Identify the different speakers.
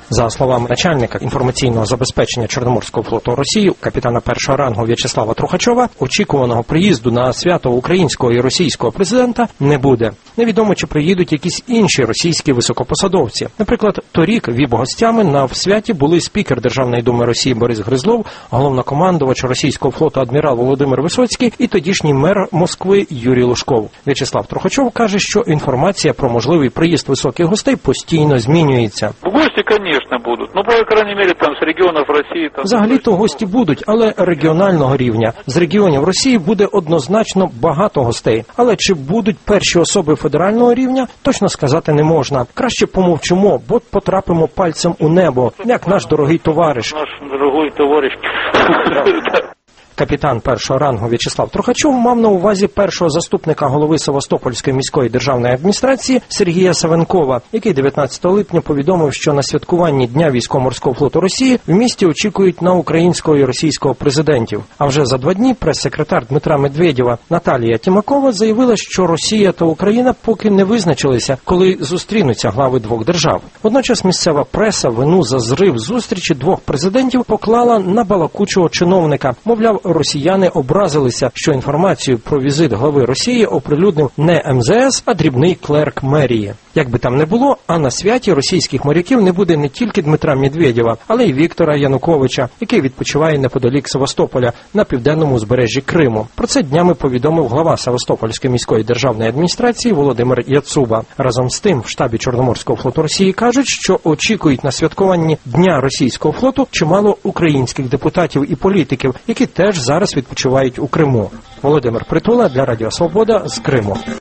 Speaker 1: За словами начальника інформаційного забезпечення Чорноморського флоту Росії, капітана першого рангу В'ячеслава Трухачова, очікуваного приїзду на свято українського і російського президента не буде. Невідомо, чи приїдуть якісь інші російські високопосадовці. Наприклад, торік ВІП-гостями на святі були спікер Державної думи Росії Борис Гризлов, головнокомандувач російського флоту адмірал Володимир Висоцький і тодішній мер Москви Юрій Лужков. В'ячеслав Трухачов каже, що інформація про можливий приїзд високих гостей постійно змінюється.
Speaker 2: Гості, звісно, будуть. Ну, по крайній мірі, там, з регіонів Росії...
Speaker 1: Взагалі-то гості будуть, але регіонального рівня. З регіонів Росії буде однозначно багато гостей. Але чи будуть перші особи федерального рівня, точно сказати не можна. Краще помовчимо, бо потрапимо пальцем у небо, як наш дорогий товариш.
Speaker 2: Наш дорогий товариш.
Speaker 1: Капітан першого рангу В'ячеслав Трухачов мав на увазі першого заступника голови Севастопольської міської державної адміністрації Сергія Савенкова, який 19 липня повідомив, що на святкуванні Дня військово-морського флоту Росії в місті очікують на українського і російського президентів. А вже за 2 дні прес-секретар Дмитра Медведєва Наталія Тімакова заявила, що Росія та Україна поки не визначилися, коли зустрінуться глави двох держав. Водночас місцева преса вину за зрив зустрічі двох президентів поклала на балакучого чиновника. Мовляв, росіяни образилися, що інформацію про візит глави Росії оприлюднив не МЗС, а дрібний клерк мерії. Як би там не було, а на святі російських моряків не буде не тільки Дмитра Медведєва, але й Віктора Януковича, який відпочиває неподалік Севастополя на південному узбережжі Криму. Про це днями повідомив глава Севастопольської міської державної адміністрації Володимир Яцуба. Разом з тим, в штабі Чорноморського флоту Росії кажуть, що очікують на святкуванні Дня російського флоту чимало українських депутатів і політиків, які теж зараз відпочивають у Криму. Володимир Притула для Радіо Свобода з Криму.